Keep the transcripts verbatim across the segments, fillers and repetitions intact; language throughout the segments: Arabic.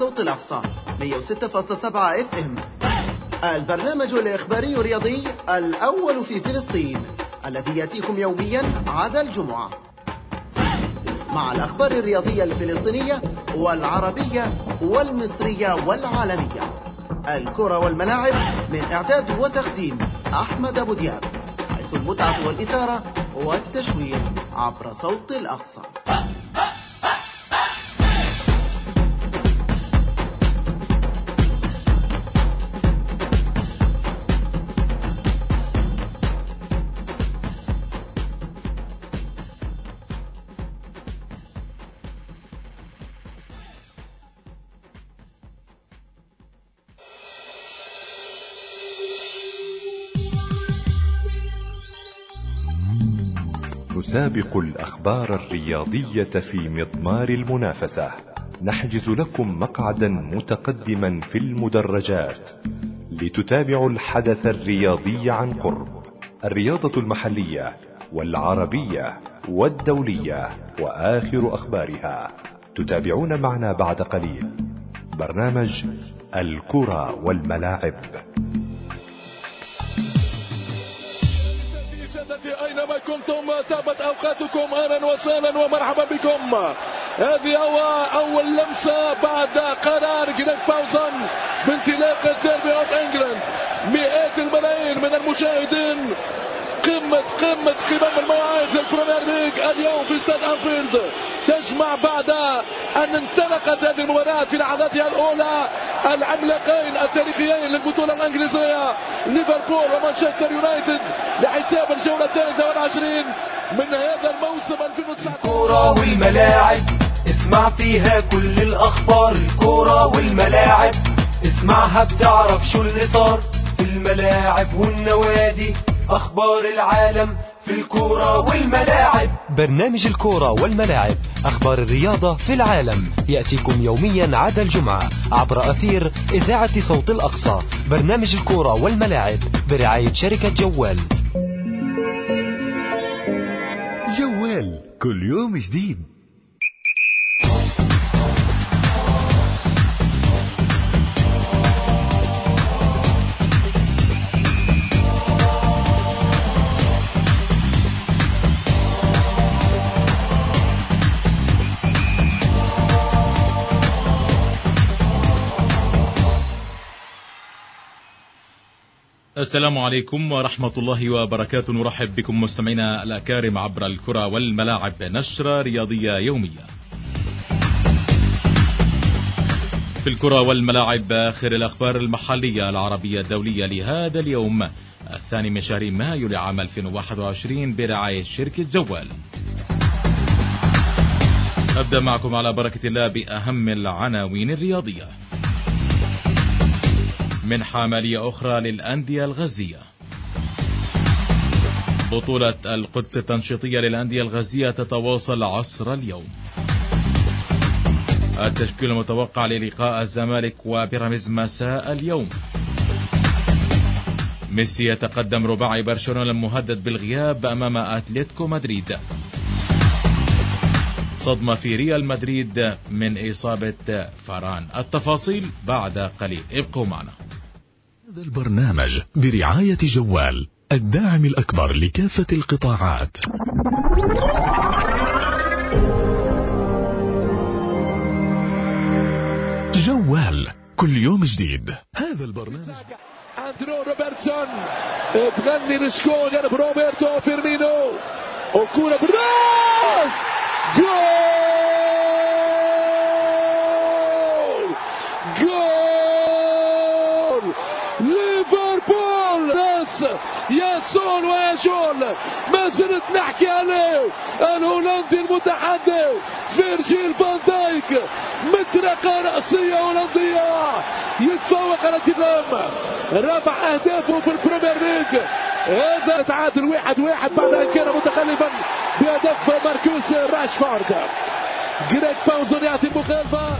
صوت الأقصى مئة وستة فاصلة سبعة اف ام، البرنامج الإخباري الرياضي الأول في فلسطين الذي يأتيكم يوميا عدا الجمعة، مع الأخبار الرياضية الفلسطينية والعربية والمصرية والعالمية. الكرة والملاعب من إعداد وتقديم أحمد أبو دياب، حيث المتعة والإثارة والتشويق عبر صوت الأقصى. نسابق الأخبار الرياضية في مضمار المنافسة، نحجز لكم مقعدا متقدما في المدرجات لتتابعوا الحدث الرياضي عن قرب، الرياضة المحلية والعربية والدولية وآخر أخبارها. تتابعون معنا بعد قليل برنامج الكرة والملاعب. أينما كنتم تابت أوقاتكم، أهلا وسهلا ومرحبا بكم. هذه هو أول لمسة بعد قرار جريج باوزن بانطلاق الديربي أوف إنجلاند. مئات الملايين من المشاهدين، قمة قمة قمم المواعيد للبريمير ليج اليوم في استاد أنفيلد، تجمع بعد أن انطلقت هذه المباراة في لحظاتها الأولى العملاقين التاريخيين للبطولة الإنجليزية ليفربول ومانشستر يونايتد لحساب الجولة الثالثة والعشرين من هذا الموسم ألفين وتسعة عشر. الكرة والملاعب اسمع فيها كل الأخبار، الكرة والملاعب اسمعها بتعرف شو اللي صار في الملاعب والنوادي، أخبار العالم في الكرة والملاعب. برنامج الكرة والملاعب، أخبار الرياضة في العالم، يأتيكم يوميا عدا الجمعة عبر أثير إذاعة صوت الأقصى. برنامج الكرة والملاعب برعاية شركة جوال. جوال كل يوم جديد. السلام عليكم ورحمة الله وبركاته. نرحب بكم مستمعينا الأكارم عبر الكرة والملاعب، نشرة رياضية يومية. في الكرة والملاعب آخر الأخبار المحلية العربية الدولية لهذا اليوم الثاني من شهر مايو لعام ألفين وواحد وعشرين برعاية شركة جوال. أبدأ معكم على بركة الله بأهم العناوين الرياضية. منحة مالية أخرى للأندية الغزية. بطولة القدس التنشيطية للأندية الغزية تتواصل عصر اليوم. التشكيل المتوقع للقاء الزمالك وبيراميدز مساء اليوم. ميسي يتقدم رباعي برشلونة المهدد بالغياب أمام أتلتيكو مدريد. صدمة في ريال مدريد من إصابة فاران. التفاصيل بعد قليل، ابقوا معنا. هذا البرنامج برعاية جوال، الداعم الأكبر لكافة القطاعات. جوال كل يوم جديد. هذا البرنامج أندرو روبرتسون تغني لشكون جنب روبرتو فيرمينو، وكورة بالراس، جول جول ليفربول. راس يا سول ويا جول، ما زلت نحكي عليه الهولندي المتحدث فيرجيل فان دايك، مطرقة رأسية هولندية يتفوق على تيلام، ربع أهدافه في البريمير ليج. هذا تعادل واحد واحد بعد أن كان متخلفا بهدف ماركوس راشفورد. جريج باوزن يعطي المخالفة.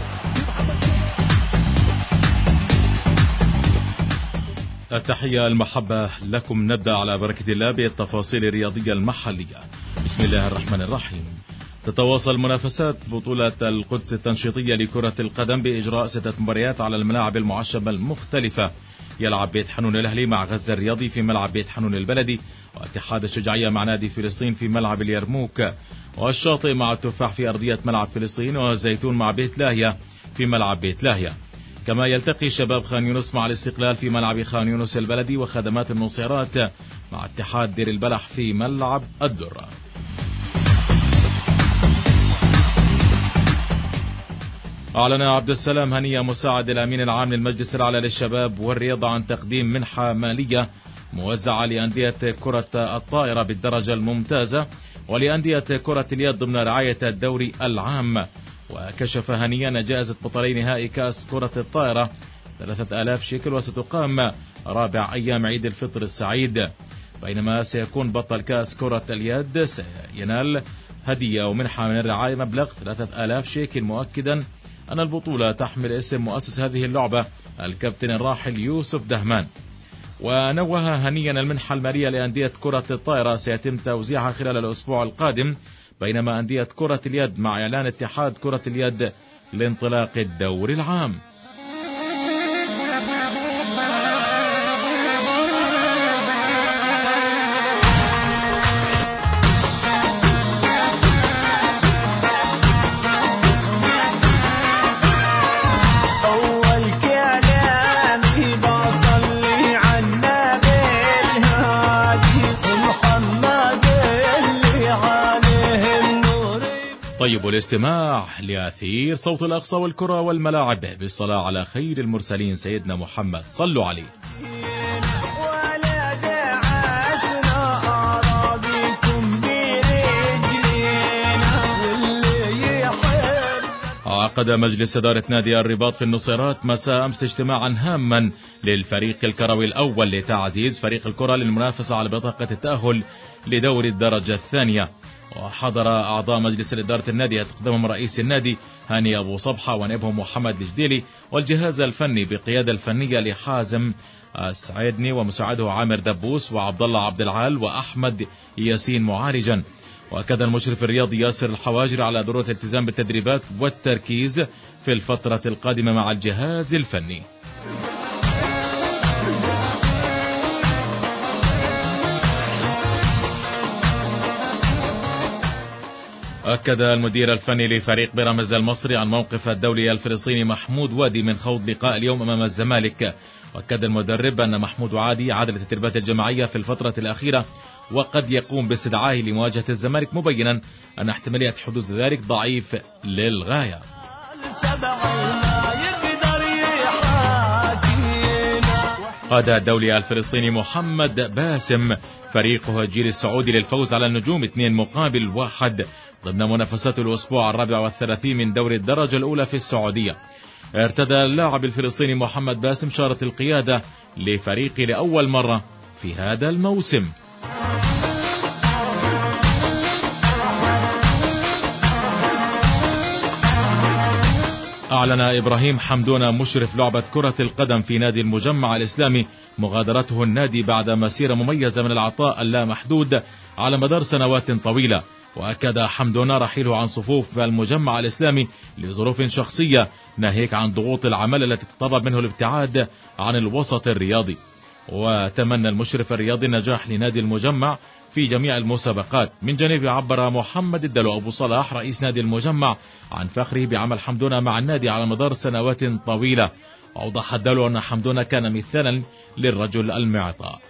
التحية المحبة لكم. نبدأ على بركة الله بالتفاصيل الرياضية المحلية. بسم الله الرحمن الرحيم. تتواصل منافسات بطولة القدس التنشيطية لكرة القدم بإجراء ستة مباريات على الملاعب المعشبة المختلفة. يلعب بيت حنون الأهلي مع غزة الرياضي في ملعب بيت حنون البلدي، واتحاد الشجاعية مع نادي فلسطين في ملعب اليرموك، والشاطئ مع التفاح في أرضية ملعب فلسطين، والزيتون مع بيت لاهية في ملعب بيت لاهية. كما يلتقي شباب خان يونس مع الاستقلال في ملعب خان يونس البلدي، وخدمات النصيرات مع اتحاد دير البلح في ملعب الدرة. أعلن عبد السلام هنية مساعد الأمين العام للمجلس الأعلى للشباب والرياضة عن تقديم منحة مالية موزعة لأندية كرة الطائرة بالدرجة الممتازة ولأندية كرة اليد ضمن رعاية الدوري العام. وكشف هنية أن جائزة بطلي نهائي كأس كرة الطائرة ثلاثة آلاف شيكل وستقام رابع أيام عيد الفطر السعيد، بينما سيكون بطل كأس كرة اليد سينال هدية ومنحة من الرعاية مبلغ ثلاثة آلاف شيكل، مؤكدا أن البطولة تحمل اسم مؤسس هذه اللعبة الكابتن الراحل يوسف دهمان. ونوه هنيا المنحة المالية لأندية كرة الطائرة سيتم توزيعها خلال الأسبوع القادم، بينما أندية كرة اليد مع إعلان اتحاد كرة اليد لانطلاق الدوري العام. طيب الاستماع لأثير صوت الأقصى والكرة والملاعب بالصلاة على خير المرسلين سيدنا محمد، صلوا عليه. عقد مجلس إدارة نادي الرباط في النصيرات مساء أمس اجتماعا هاما للفريق الكروي الأول لتعزيز فريق الكرة للمنافسة على بطاقة التأهل لدوري الدرجة الثانية. وحضر أعضاء مجلس إدارة النادي يتقدمهم رئيس النادي هاني أبو صبحة ونائبهم محمد الجديلي، والجهاز الفني بقيادة الفنية لحازم السعيدني ومساعده عامر دبوس وعبد الله عبد العال وأحمد ياسين معالجا. وأكد المشرف الرياضي ياسر الحواجري على ضرورة الالتزام بالتدريبات والتركيز في الفترة القادمة مع الجهاز الفني. أكد المدير الفني لفريق بيراميدز المصري عن موقف الدولي الفلسطيني محمود وادي من خوض لقاء اليوم أمام الزمالك. وأكد المدرب أن محمود وادي عاد للتدريبات الجماعية في الفترة الأخيرة وقد يقوم باستدعائه لمواجهة الزمالك، مبينا أن احتمالية حدوث ذلك ضعيف للغاية. قاد الدولي الفلسطيني محمد باسم فريقه الجيل السعودي للفوز على النجوم اثنين مقابل واحد ضمن منافسات الأسبوع الرابع والثلاثين من دوري الدرجة الأولى في السعودية. ارتدى اللاعب الفلسطيني محمد باسم شارة القيادة لفريقه لأول مرة في هذا الموسم. أعلن إبراهيم حمدون مشرف لعبة كرة القدم في نادي المجمع الإسلامي مغادرته النادي بعد مسيرة مميزة من العطاء اللامحدود على مدار سنوات طويلة. وأكد حمدون رحيله عن صفوف المجمع الإسلامي لظروف شخصية ناهيك عن ضغوط العمل التي تتطلب منه الابتعاد عن الوسط الرياضي. وتمنى المشرف الرياضي النجاح لنادي المجمع في جميع المسابقات. من جانبه عبر محمد الدلو أبو صلاح رئيس نادي المجمع عن فخره بعمل حمدون مع النادي على مدار سنوات طويلة. وأوضح الدلو أن حمدون كان مثالا للرجل المعطاء.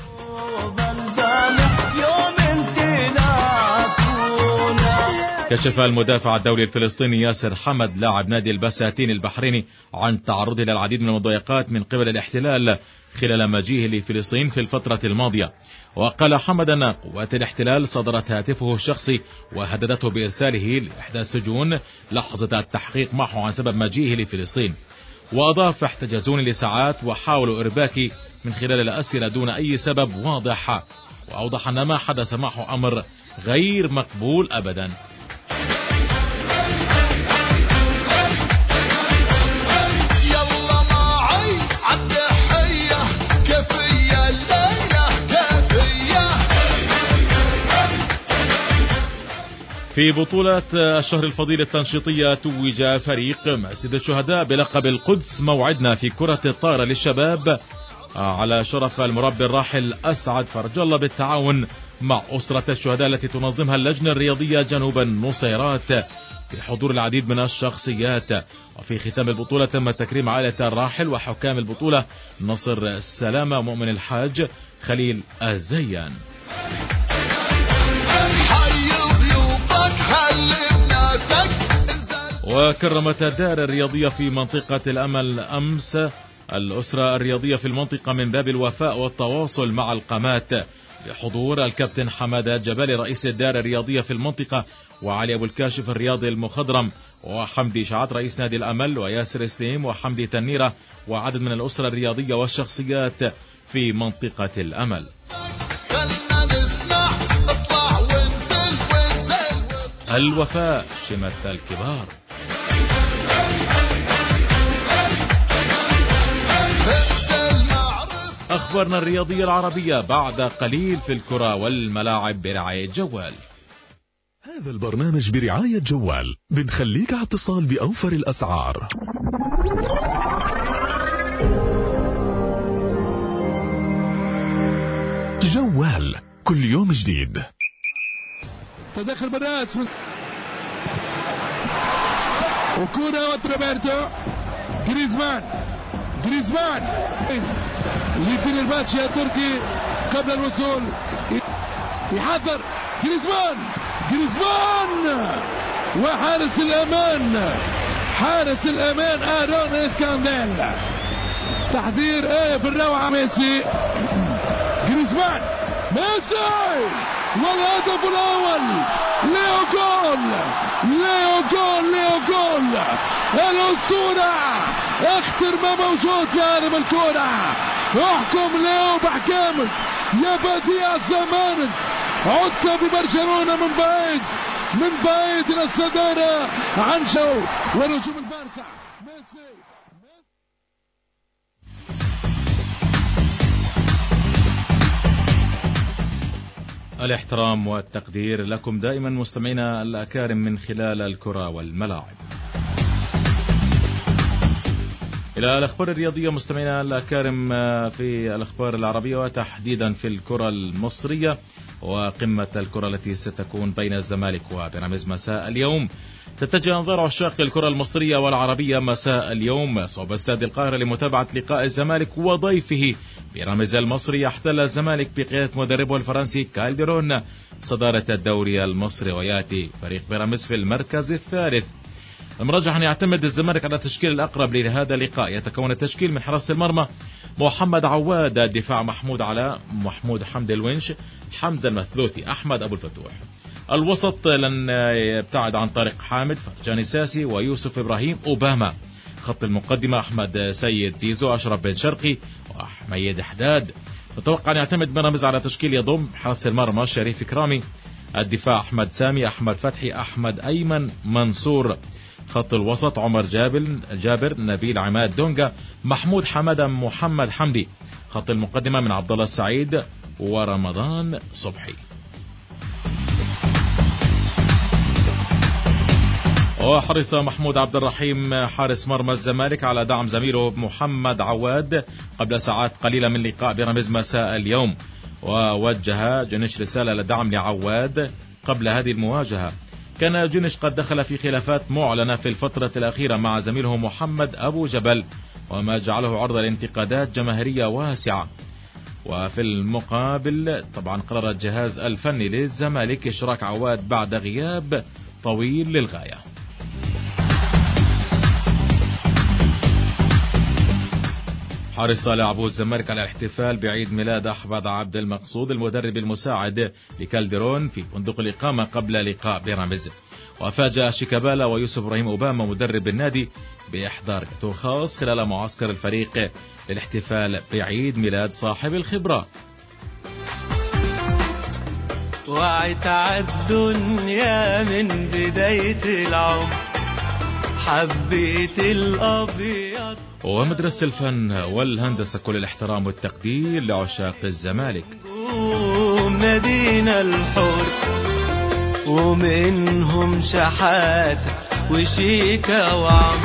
كشف المدافع الدولي الفلسطيني ياسر حمد لاعب نادي البساتين البحريني عن تعرضه للعديد من المضايقات من قبل الاحتلال خلال مجيئه لفلسطين في الفترة الماضية. وقال حمد أن قوات الاحتلال صدرت هاتفه الشخصي وهددته بإرساله لإحدى السجون لحظة التحقيق معه عن سبب مجيئه لفلسطين. وأضاف: احتجزوني لساعات وحاولوا إرباكي من خلال الأسئلة دون أي سبب واضح. وأوضح أن ما حدث معه أمر غير مقبول أبدا. في بطولة الشهر الفضيل التنشيطية توج فريق مسجد الشهداء بلقب القدس موعدنا في كرة الطائرة للشباب على شرف المربي الراحل أسعد فرج الله بالتعاون مع أسرة الشهداء التي تنظمها اللجنة الرياضية جنوب النصيرات في حضور العديد من الشخصيات. وفي ختام البطولة تم تكريم عائلة الراحل وحكام البطولة نصر السلامة ومؤمن الحاج خليل الزيان. وكرمت الدائرة الرياضية في منطقة الأمل أمس الأسرة الرياضية في المنطقة من باب الوفاء والتواصل مع القامات بحضور الكابتن حمادة جبالي رئيس الدائرة الرياضية في المنطقة، وعلي أبو الكاشف الرياضي المخضرم، وحمدي شعات رئيس نادي الأمل، وياسر سليم وحمدي تنيرة وعدد من الأسرة الرياضية والشخصيات في منطقة الأمل. الوفاء شمة الكبار. أخبارنا الرياضية العربية بعد قليل في الكرة والملاعب برعاية جوال. هذا البرنامج برعاية جوال، بنخليك على اتصال بأوفر الأسعار. جوال كل يوم جديد. تدخل بالراس وكونا وتروبرتو جريزمان جريزمان لفينيرباتشي التركي قبل الوصول، يحضر جريزمان جريزمان وحارس الأمان حارس الأمان آرون إسكانديل، تحذير ايه في الروعة. ميسي جريزمان ميسي والهدف الأول. ليو جول ليو جول ليو جول الأسطورة. اختر ما موجود يا عالم الكرة، احكم ليو بحكامك يا بديع زمانك. عدت ببرشلونة من بعيد من بعيد إلى الصدارة عن شو ونجوم البارسا ميسي. الاحترام والتقدير لكم دائما مستمعينا الأكارم من خلال الكرة والملاعب. إلى الأخبار الرياضية مستمعينا الأكارم في الأخبار العربية وتحديدا في الكرة المصرية، وقمة الكرة التي ستكون بين الزمالك وبيراميدز مساء اليوم. تتجه أنظار عشاق الكرة المصرية والعربية مساء اليوم صوب استاد القاهرة لمتابعة لقاء الزمالك وضيفه بيراميدز المصري. يحتل الزمالك بقيادة مدربه الفرنسي كالديرون صدارة الدوري المصري، ويأتي فريق بيراميدز في المركز الثالث. المرجح أن يعتمد الزمالك على التشكيل الأقرب لهذا اللقاء. يتكون التشكيل من حراسة المرمى محمد عواد، الدفاع محمود علاء، محمود حمد الونش، حمزة المثلوثي، أحمد أبو الفتوح. الوسط لن يبتعد عن طارق حامد، فرجاني ساسي، ويوسف إبراهيم أوباما. خط المقدمة أحمد سيد زيزو، أشرف بن شرقي، وأحمد حداد. نتوقع أن يعتمد بيراميدز على تشكيل يضم حراسة المرمى شريف إكرامي، الدفاع أحمد سامي، أحمد فتحي، أحمد أيمن، منصور. خط الوسط عمر جابر جابر نبيل عماد دونجا، محمود حمادة، محمد حمدي. خط المقدمة من عبد الله السعيد ورمضان صبحي. وحرص محمود عبد الرحيم حارس مرمى الزمالك على دعم زميله محمد عواد قبل ساعات قليلة من لقاء بيراميدز مساء اليوم، ووجه جنش رسالة لدعم لعواد قبل هذه المواجهة. كان جنش قد دخل في خلافات معلنة في الفترة الأخيرة مع زميله محمد أبو جبل، وما جعله عرضة لانتقادات جماهيرية واسعة. وفي المقابل طبعا قرر الجهاز الفني للزمالك إشراك عواد بعد غياب طويل للغاية. حرص لاعبو الزمالك على الاحتفال بعيد ميلاد أحمد عبد المقصود المدرب المساعد لكالديرون في فندق الإقامة قبل لقاء بيراميدز. وفاجأ شيكابالا ويوسف إبراهيم أوباما مدرب النادي بإحضار كتو خاص خلال معسكر الفريق للاحتفال بعيد ميلاد صاحب الخبرة. وعيت عالدنيا من بداية العمر، حبيت الأبيض. ومدرسة الفن والهندسة كل الاحترام والتقدير لعشاق الزمالك. مدينة الحر ومنهم شحاتة وشيكة وعم.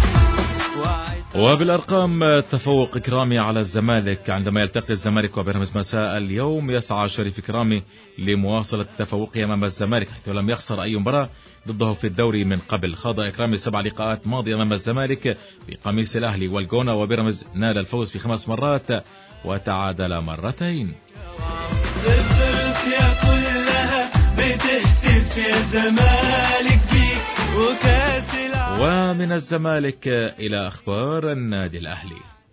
وبالأرقام تفوق إكرامي على الزمالك عندما يلتقي الزمالك وبيراميدز مساء اليوم. يسعى شريف إكرامي لمواصلة تفوقه أمام الزمالك حيث لم يخسر أي مباراة ضده في الدوري من قبل. خاض إكرامي سبع لقاءات ماضية أمام الزمالك بقميص الأهلي والجونة، وبيراميدز نال الفوز في خمس مرات وتعادل مرتين. افريقيا كلها بتهتف يا زمالك بيك وكاس. ومن الزمالك إلى أخبار النادي الأهلي.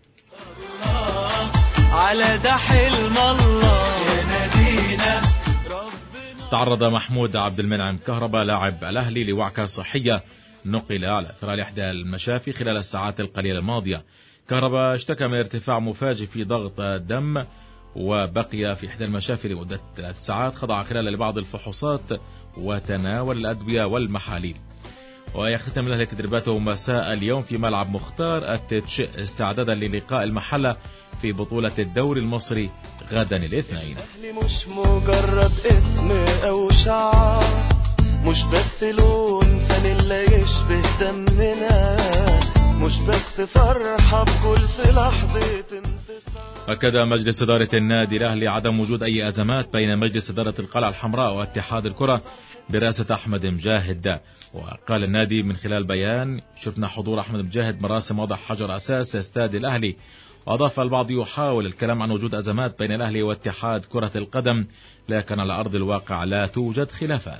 على ده حلم الله يا نادينا. تعرض محمود عبد المنعم كهربا لاعب الأهلي لوعكة صحية نقل على أثر إحدى المشافي خلال الساعات القليلة الماضية. كهربا اشتكى من ارتفاع مفاجئ في ضغط الدم وبقي في إحدى المشافي لمدة ثلاث ساعات. خضع خلال لبعض الفحوصات وتناول الأدوية والمحاليل. ويختتم الأهلي تدريباته مساء اليوم في ملعب مختار التتش استعدادا للقاء المحلة في بطولة الدوري المصري غدا الاثنين. مش مجرد اسم أو شعار، مش بس لون فانيلا يشبه دمنا، مش بس فرحة بكل في لحظة انتصار. أكد مجلس إدارة النادي الأهلي عدم وجود أي أزمات بين مجلس إدارة القلعة الحمراء واتحاد الكرة برئاسة أحمد مجاهد. وقال النادي من خلال بيان: شفنا حضور أحمد مجاهد مراسم وضع حجر أساس استاد الأهلي. وأضاف البعض يحاول الكلام عن وجود أزمات بين الأهلي واتحاد كرة القدم، لكن على أرض الواقع لا توجد خلافات.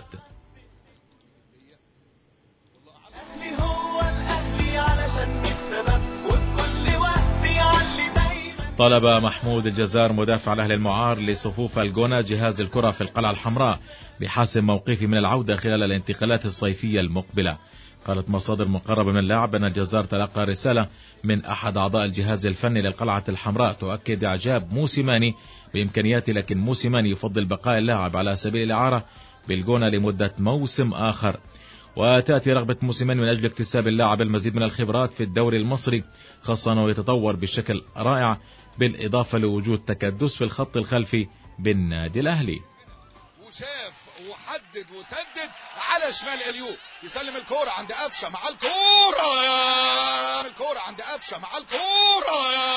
طلب محمود الجزار مدافع الأهلي المعار لصفوف الجونة جهاز الكرة في القلعة الحمراء بحسم موقفه من العودة خلال الانتقالات الصيفية المقبلة. قالت مصادر مقربة من اللاعب أن الجزار تلقى رسالة من أحد أعضاء الجهاز الفني للقلعة الحمراء تؤكد إعجاب موسيماني بإمكانياته، لكن موسيماني يفضل بقاء اللاعب على سبيل الإعارة بالجونة لمدة موسم آخر. وتأتي رغبة موسيماني من أجل اكتساب اللاعب المزيد من الخبرات في الدوري المصري، خاصة أنه يتطور بشكل رائع، بالإضافة لوجود تكدس في الخط الخلفي بالنادي الأهلي. وشاف وحدد وسدد على شمال اليو، يسلم الكورة عند قفشة مع الكورة يا الكورة عند قفشة مع الكورة يا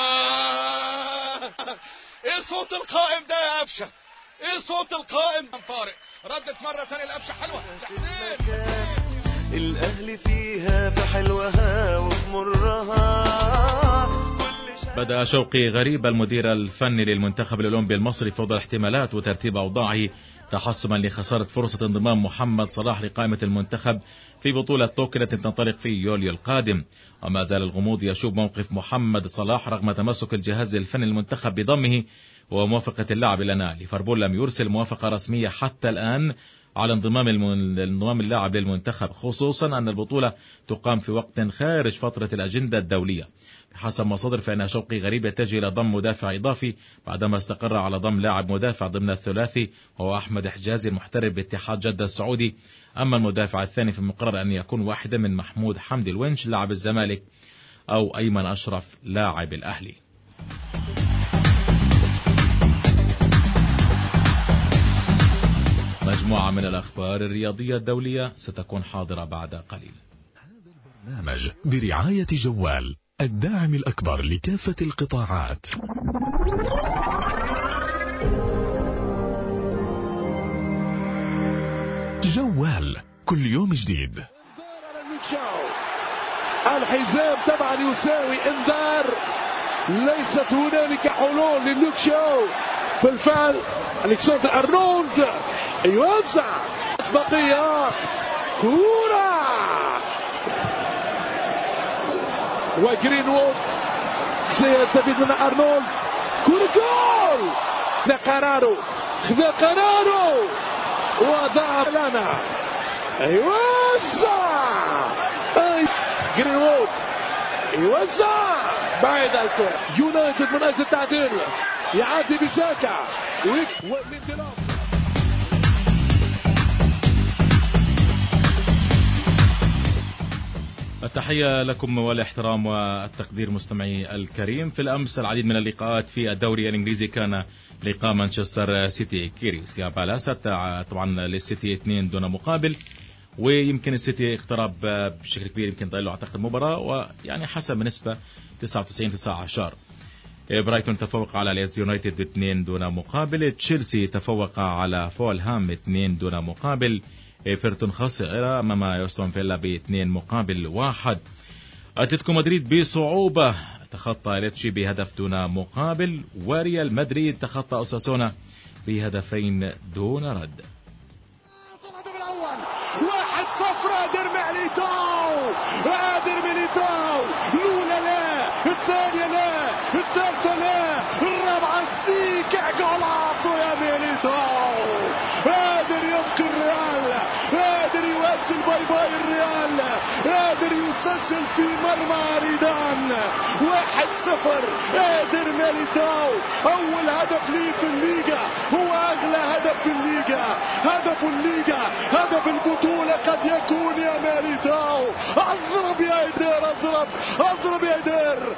ايه صوت القائم ده يا قفشة؟ ايه صوت القائم؟ طارق ردت مرة ثانية لقفشة حلوة لحسين. الأهلي فيها في حلوها وفي مرها. بدأ شوقي غريب المدير الفني للمنتخب الأولمبي المصري فوضى الاحتمالات وترتيب أوضاعه تحسما لخسارة فرصة انضمام محمد صلاح لقائمة المنتخب في بطولة طوكيو التي تنطلق في يوليو القادم. وما زال الغموض يشوب موقف محمد صلاح رغم تمسك الجهاز الفني للمنتخب بضمه وموافقة اللاعب لنا. ليفربول لم يرسل موافقة رسمية حتى الآن على انضمام انضمام اللاعب للمنتخب، خصوصا أن البطولة تقام في وقت خارج فترة الأجندة الدولية. بحسب مصادر فإن شوقي غريب يتجه إلى ضم مدافع إضافي بعدما استقر على ضم لاعب مدافع ضمن الثلاثي وهو أحمد حجازي المحترف باتحاد جدة السعودي. أما المدافع الثاني فمقرر أن يكون واحدا من محمود حمدي الونش لاعب الزمالك أو أيمن أشرف لاعب الأهلي. مجموعة من الأخبار الرياضية الدولية ستكون حاضرة بعد قليل. هذا البرنامج برعاية جوال، الداعم الأكبر لكافة القطاعات. جوال، كل يوم جديد. الحزام طبعا يساوي انذار، ليست هنالك حلول للوك شو. بالفعل الكسندر ارنولد يوزع اسبقية كورة وجرينوود سيستفيد منها ارنولد. كورة جول، خذ قراره خذ قراره وضع لنا يوزع جرينوود يوزع بعيد الكرة. يونايتد من اجل التعديل يعدي بساكا ومن دلاف. التحية لكم والاحترام والتقدير مستمعي الكريم. في الأمس العديد من اللقاءات في الدوري الإنجليزي كان لقاء مانشستر سيتي كيريس يا بالاس طبعا للسيتي اثنين دون مقابل، ويمكن السيتي اقترب بشكل كبير، يمكن ضل له اعتقد المباراة ويعني حسب بنسبة تسعة وتسعين تسعة عشر. برايتون تفوق على ليدز يونايتد اثنين دون مقابل، تشيلسي تفوق على فولهام اثنين دون مقابل، ايفرتون خسر امام استون فيلا باثنين مقابل واحد، اتلتيكو مدريد بصعوبة تخطى ليتشي بهدف دون مقابل، وريال مدريد تخطى اوساسونا بهدفين دون رد. واحد صفر قادر ميليتاو، قادر ميليتاو، الأولى لا، الثانية لا، الثالثة لا، الرابعة السيكع جولاسو يا ميليتاو، قادر يبقي الريال، قادر يواصل باي باي الريال، قادر يسجل في مرمى ريدان. واحد صفر قادر ميليتاو، أول هدف ليه في الليجا، هو أغلى هدف في الليجا، هدف الليجا، هدف البطولة قد يكون يا ميليتاو. اضرب يا ايدير، اضرب اضرب يا ايدير.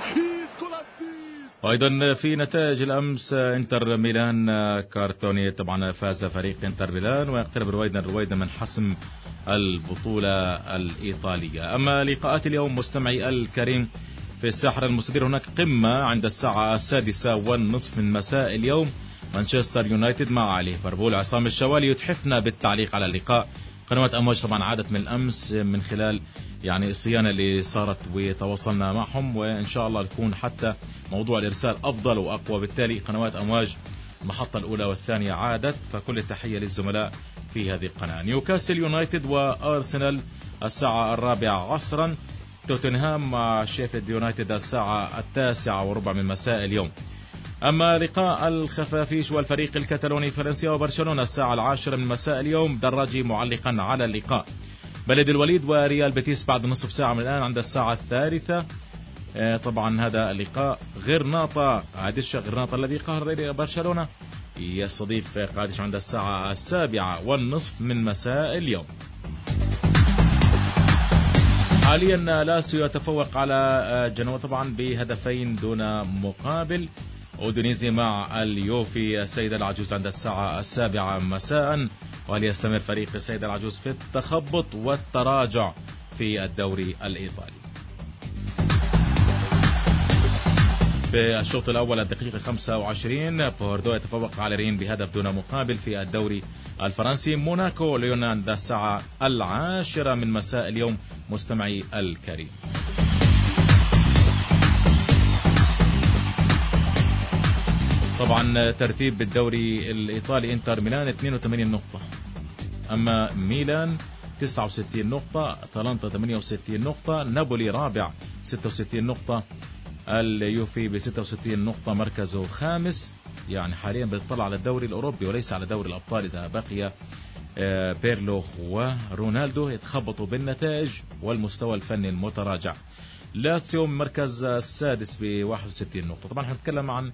وايضا في نتائج الامس انتر ميلان كارتوني، طبعا فاز فريق انتر ميلان ويقترب رويدا رويدا من حسم البطولة الايطالية. اما لقاءات اليوم مستمعي الكريم في الساحرة المستدير، هناك قمة عند الساعة السادسة والنصف من مساء اليوم، مانشستر يونايتد مع ليفربول. عصام الشوالي يتحفنا بالتعليق على اللقاء. قنوات أمواج طبعا عادت من الأمس من خلال يعني الصيانة اللي صارت وتواصلنا معهم، وإن شاء الله يكون حتى موضوع الإرسال أفضل وأقوى. بالتالي قنوات أمواج المحطة الأولى والثانية عادت، فكل التحية للزملاء في هذه القناة. نيوكاسل يونايتد وأرسنال الساعة الرابعة عصرا، توتنهام مع شيفيلد يونايتد الساعة التاسعة وربع من مساء اليوم. أما لقاء الخفافيش والفريق الكتالوني فرنسيا وبرشلونة الساعة العاشرة من مساء اليوم، دراجي معلقا على اللقاء. بلد الوليد وريال بيتيس بعد نصف ساعة من الآن عند الساعة الثالثة. طبعا هذا اللقاء. غرناطة عادش غرناطة الذي قهر برشلونة يستضيف قادش عند الساعة السابعة والنصف من مساء اليوم. حاليا لاسيو يتفوق على جنوة طبعا بهدفين دون مقابل. أودينيزي مع اليوفي السيدة العجوز عند الساعة السابعة مساء. وهل يستمر فريق السيدة العجوز في التخبط والتراجع في الدوري الإيطالي؟ في الشوط الأول الدقيقة خمسة وعشرين بوردو يتفوق على رين بهدف دون مقابل في الدوري الفرنسي. موناكو ليون عند الساعة العاشرة من مساء اليوم مستمعي الكريم. طبعا ترتيب بالدوري الإيطالي، انتر ميلان اثنين وثمانين نقطة، أما ميلان تسعة وستين نقطة، أتلانتا ثمانية وستين نقطة، نابولي رابع ستة وستين نقطة، اليوفي ب ستة وستين نقطة مركزه خامس. يعني حاليا بنطلع على الدوري الأوروبي وليس على دوري الأبطال، إذا بقي بيرلو ورونالدو يتخبطوا بالنتائج والمستوى الفني المتراجع. لاتسيو مركز السادس ب واحد وستين نقطة. طبعا هنتكلم عن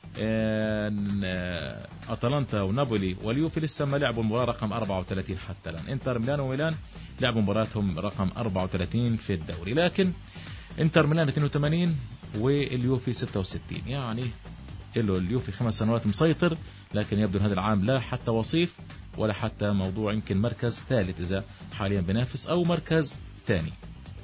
أتلانتا ونابولي واليوفي لسه ما لعبوا مباراة رقم أربعة وثلاثين حتى الآن. انتر ميلان وميلان لعبوا مباراتهم رقم أربعة وثلاثين في الدوري، لكن انتر ميلان اثنين وثمانين واليوفي ستة وستين. يعني له اليوفي خمس سنوات مسيطر، لكن يبدو هذا العام لا حتى وصيف ولا حتى موضوع يمكن مركز ثالث إذا حاليا بنافس، أو مركز ثاني.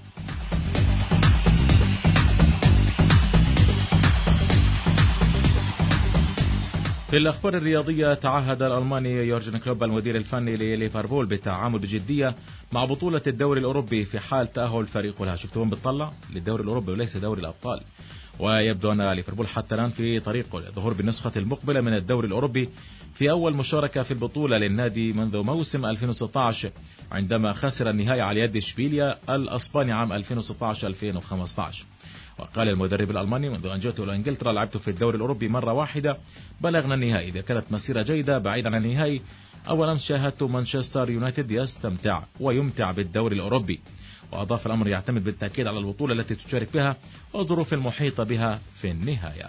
في الأخبار الرياضية، تعهد الألماني يورجن كلوب المدير الفني لليفربول بالتعامل بجدية مع بطولة الدوري الأوروبي في حال تأهل فريقه لها. شفتوا وين بتطلع للدوري الأوروبي وليس دوري الأبطال. ويبدو أن ليفربول حتى الآن في طريقه الظهور بالنسخة المقبلة من الدوري الأوروبي في أول مشاركة في البطولة للنادي منذ موسم ألفين وستة عشر، عندما خسر النهائي على يد إشبيليا الأسباني عام ألفين وستة عشر ألفين وخمسة عشر. وقال المدرب الألماني: منذ أن جئت إلى إنجلترا لعبت في الدوري الأوروبي مرة واحدة، بلغنا النهائي. إذا كانت مسيرة جيدة بعيدا عن النهائي، أولا شاهدت مانشستر يونايتد يستمتع ويمتع بالدوري الأوروبي. وأضاف: الأمر يعتمد بالتأكيد على البطولة التي تشارك بها والظروف المحيطة بها في النهاية.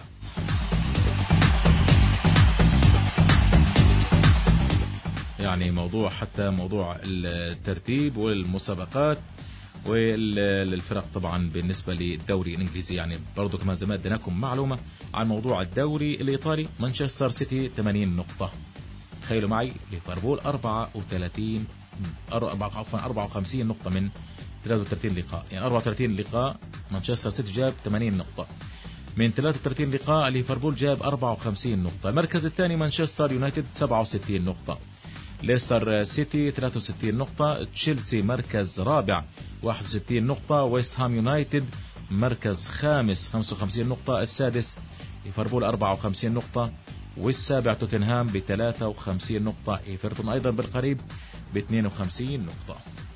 يعني موضوع حتى موضوع الترتيب والمسابقات والفرق طبعا بالنسبة للدوري الإنجليزي. يعني برضو كمان زي ما اديناكم معلومة عن موضوع الدوري الإيطالي، مانشستر سيتي ثمانين نقطة، تخيلوا معي ليفربول أربعة وثلاثين أربعة وخمسين نقطة من ثلاثة وثلاثين لقاء، يعني أربعة وثلاثين لقاء مانشستر سيتي جاب ثمانين نقطة، من ثلاثة وثلاثين لقاء ليفربول جاب أربعة وخمسين نقطة. المركز الثاني مانشستر يونايتد سبعة وستين نقطة، ليستر سيتي ثلاثة وستين نقطة، تشيلسي مركز رابع واحد وستين نقطة، ويست هام يونايتد مركز خامس خمسة وخمسين نقطة، السادس ليفربول أربعة وخمسين نقطة، والسابع توتنهام ب ثلاثة وخمسين نقطة، إيفرتون أيضا بالقريب ب اثنين وخمسين نقطة.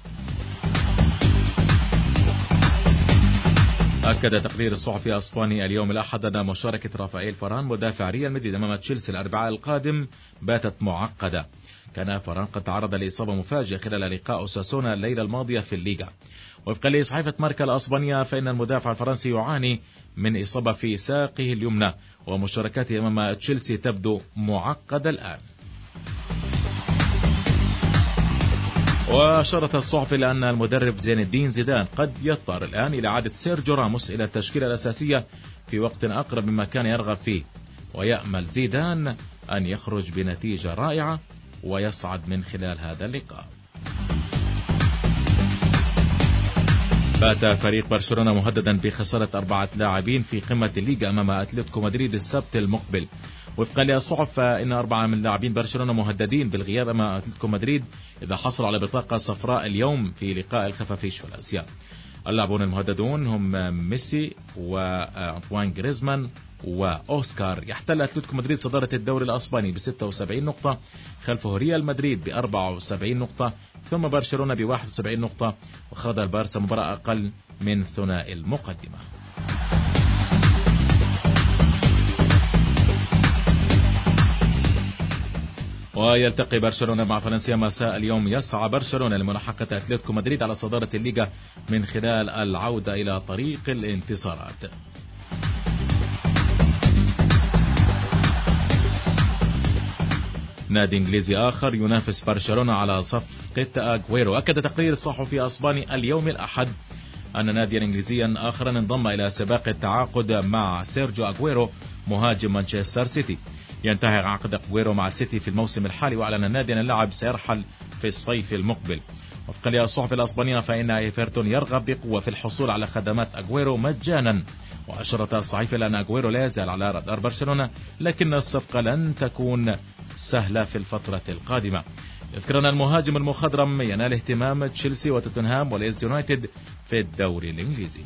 أكد تقرير الصحفي الإسباني اليوم الأحد أن مشاركة رافائيل فاران مدافع ريال مدريد أمام تشيلسي الأربعاء القادم باتت معقدة. كان فاران قد تعرض لإصابة مفاجئة خلال لقاء أوساسونا الليلة الماضية في الليغا. وفقا لصحيفة ماركا الأسبانية فإن المدافع الفرنسي يعاني من إصابة في ساقه اليمنى، ومشاركته أمام تشيلسي تبدو معقدة الآن. وأشارت الصحف إلى أن المدرب زين الدين زيدان قد يضطر الآن إلى إعادة سيرجيو راموس إلى التشكيلة الأساسية في وقت أقرب مما كان يرغب فيه، ويأمل زيدان أن يخرج بنتيجة رائعة ويصعد من خلال هذا اللقاء. بات فريق برشلونة مهددا بخسارة أربعة لاعبين في قمة الليغا أمام أتلتيكو مدريد السبت المقبل. وفقا للصحف فإن أربعة من لاعبين برشلونة مهددين بالغياب أمام أتلتيكو مدريد إذا حصلوا على بطاقة صفراء اليوم في لقاء الخفافيش في الآسيا. اللاعبون المهددون هم ميسي وأنطوان غريزمان وأوسكار. يحتل أتلتيكو مدريد صدارة الدوري الأسباني ب ستة وسبعين نقطة، خلفه ريال مدريد ب أربعة وسبعين نقطة، ثم برشلونة ب واحد وسبعين نقطة، وخاض البارسا مباراة أقل من ثنائي المقدمة. ويلتقي برشلونة مع فالنسيا مساء اليوم. يسعى برشلونة لملاحقة أتلتيكو مدريد على صدارة الليغا من خلال العودة إلى طريق الانتصارات. نادي انجليزي آخر ينافس برشلونة على صفقة أغويرو. أكد تقرير الصحفي الإسباني اليوم الأحد أن ناديا إنجليزيا آخر انضم إلى سباق التعاقد مع سيرجيو أغويرو مهاجم مانشستر سيتي. ينتهي عقد أغويرو مع السيتي في الموسم الحالي، وأعلن النادي أن اللاعب سيرحل في الصيف المقبل. وفقا للصحف الإسبانية فإن إيفرتون يرغب بقوة في الحصول على خدمات أغويرو مجانا. وأشرت الصحيفة لأن أغويرو لا يزال على رادار برشلونة، لكن الصفقة لن تكون سهلة في الفترة القادمة. يذكر أن المهاجم المخضرم ينال اهتمام تشيلسي وتوتنهام وليدز يونايتد في الدوري الإنجليزي.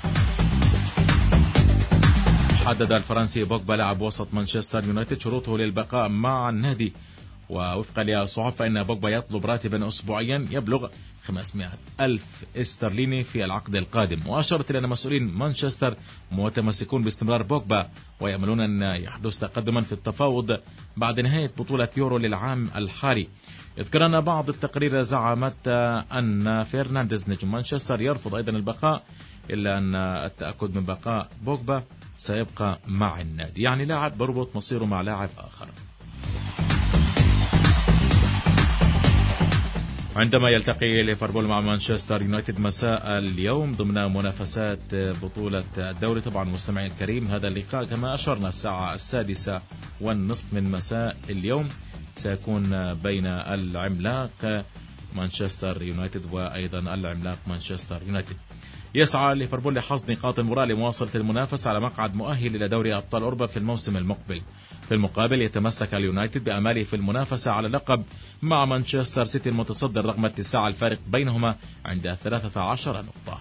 حدد الفرنسي بوجبا لاعب وسط مانشستر يونايتد شروطه للبقاء مع النادي. ووفقا للصحف فإن بوجبا يطلب راتبا أسبوعيا يبلغ خمسمائة ألف استرليني في العقد القادم. وأشارت إلى أن مسؤولين مانشستر متمسكون باستمرار بوجبا، ويأملون أن يحدث تقدما في التفاوض بعد نهاية بطولة يورو للعام الحالي. يذكر أن بعض التقارير زعمت أن فرنانديز نجم مانشستر يرفض أيضا البقاء، إلا أن التأكد من بقاء بوجبا سيبقى مع النادي، يعني لاعب بربط مصيره مع لاعب آخر. عندما يلتقي ليفربول مع مانشستر يونايتد مساء اليوم ضمن منافسات بطولة الدوري، طبعا مستمعي الكريم هذا اللقاء كما أشرنا الساعة السادسة والنصف من مساء اليوم سيكون بين العملاق مانشستر يونايتد وأيضا العملاق مانشستر يونايتد. يسعى ليفربول لحصد نقاط المباراة لمواصلة المنافسة على مقعد مؤهل إلى دوري أبطال أوروبا في الموسم المقبل. في المقابل يتمسك اليونايتد بأماله في المنافسة على اللقب مع مانشستر سيتي المتصدر رغم اتساع الفارق بينهما عند ثلاثة عشر نقطة.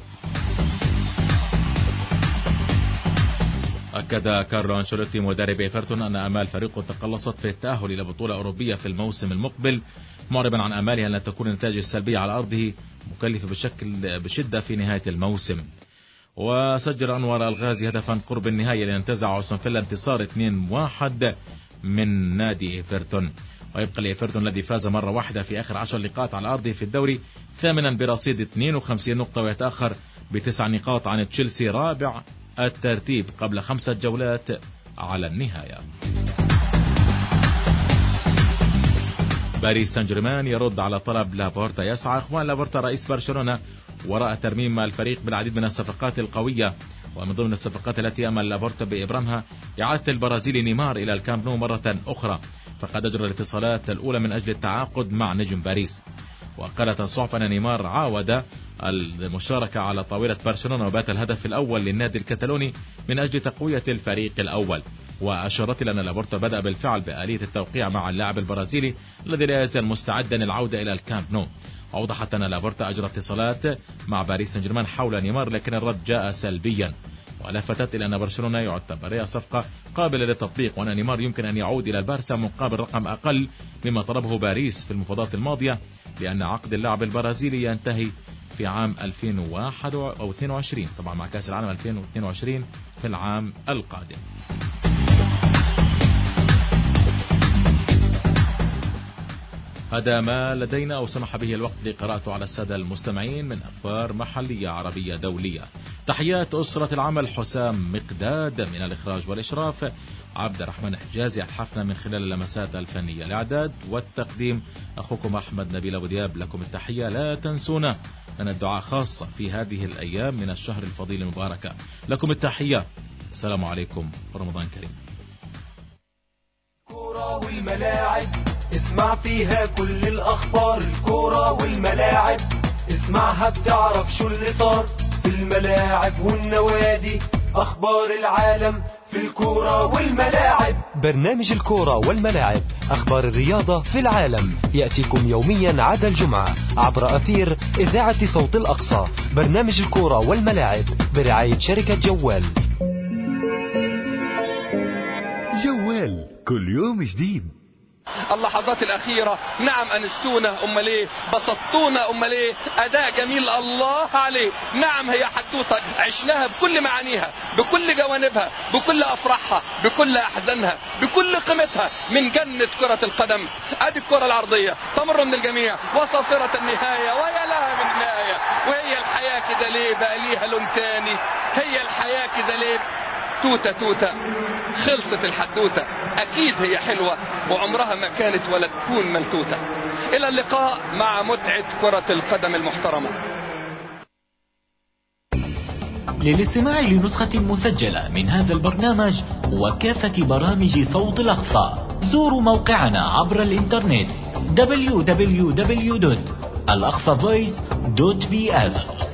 أكد كارلو أنشيلوتي مدرب إيفرتون أن أمال فريقه تقلصت في التأهل إلى بطولة أوروبية في الموسم المقبل، معربا عن أماله أن لا تكون النتائج السلبية على أرضه مكلفة بشكل بشدة في نهاية الموسم. وسجل أنور الغازي هدفا قرب النهاية لينتزع أستون فيلا انتصار اثنين واحد من نادي إيفرتون. ويبقى لإيفرتون الذي فاز مرة واحدة في آخر عشر لقاءات على أرضه في الدوري ثامنا برصيد اثنين وخمسين نقطة، ويتأخر بتسع نقاط عن تشيلسي رابع الترتيب قبل خمسة جولات على النهاية. باريس سان جيرمان يرد على طلب لابورتا. يسعى اخوان لابورتا رئيس برشلونة وراء ترميم الفريق بالعديد من الصفقات القوية، ومن ضمن الصفقات التي أمل لابورتا بإبرامها إعادة البرازيلي نيمار إلى الكامب نو مرة أخرى، فقد أجرى الاتصالات الأولى من أجل التعاقد مع نجم باريس. وقالت الصحف أن نيمار عاود المشاركة على طاولة برشلونة وبات الهدف الأول للنادي الكتالوني من أجل تقوية الفريق الأول. وأشارت إلى أن لابورتا بدأ بالفعل بآلية التوقيع مع اللاعب البرازيلي الذي لا يزال مستعدا للعودة إلى الكامب نو. أوضحت أن لابورتا أجرى اتصالات مع باريس سان جيرمان حول نيمار، لكن الرد جاء سلبيا. ولفتت إلى أن برشلونة يعتبرها صفقة قابلة للتطبيق، وأن نيمار يمكن أن يعود إلى البارسا مقابل رقم أقل مما طلبه باريس في المفاوضات الماضية، لأن عقد اللاعب البرازيلي ينتهي في عام ألفين وواحد أو اثنين وعشرين، طبعا مع كأس العالم ألفين واثنين وعشرين في العام القادم. هذا ما لدينا أو سمح به الوقت لقراءته على السادة المستمعين من أخبار محلية عربية دولية. تحيات أسرة العمل حسام مقداد، من الإخراج والإشراف عبد الرحمن حجازي، الحفنة من خلال اللمسات الفنية، الإعداد والتقديم أخوكم أحمد نبيل أبو دياب. لكم التحية، لا تنسونا لنا الدعاء خاصة في هذه الأيام من الشهر الفضيل المباركة. لكم التحية، السلام عليكم ورمضان كريم. الكورة والملاعب اسمع فيها كل الأخبار، الكورة والملاعب اسمعها بتعرف شو اللي صار في الملاعب والنوادي، أخبار العالم في الكورة والملاعب. برنامج الكورة والملاعب، أخبار الرياضة في العالم، يأتيكم يوميا عدا الجمعة عبر أثير إذاعة صوت الأقصى. برنامج الكورة والملاعب برعاية شركة جوال. جوال كل يوم جديد. اللحظات الأخيرة، نعم أنستونا، أم ليه بسطونا، أم ليه أداء جميل الله عليه. نعم هي حدوثة عشناها بكل معانيها، بكل جوانبها، بكل أفراحها، بكل أحزانها، بكل قيمتها، من جنة كرة القدم. أدي الكرة العرضية تمر من الجميع وصافرة النهاية، ويا لها من نهاية. وهي الحياة كده ليه بقى ليها لون تاني؟ هي الحياة كده ليه؟ توتة توتة، خلصت الحدوتة. أكيد هي حلوة وعمرها ما كانت ولا تكون ملتوتة. إلى اللقاء مع متعة كرة القدم المحترمة. للاستماع لنسخة مسجلة من هذا البرنامج وكافة برامج صوت الأقصى زوروا موقعنا عبر الإنترنت دبليو دبليو دبليو دوت الأقصى فويس دوت بي إس.